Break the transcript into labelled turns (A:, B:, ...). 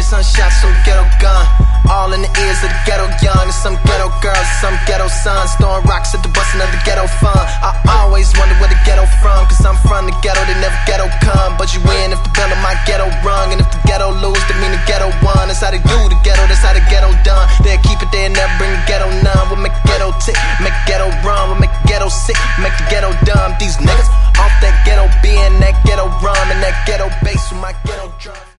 A: sun shots, some ghetto gun. All in the ears of the ghetto young. There's some ghetto girls, some ghetto sons throwing rocks at the bustin' of the ghetto fun. I always wonder where the ghetto from, cause I'm from the ghetto, they never ghetto come. But you win if the bell of my ghetto rung, and if the ghetto lose, that mean the ghetto won. That's how they do the ghetto, that's how the ghetto done. They'll keep it there and never bring the ghetto none. We'll make the ghetto tick, make the ghetto run. We'll make the ghetto sick, make the ghetto dumb. These niggas off that ghetto beer and that ghetto rum and that ghetto bass with my ghetto drum.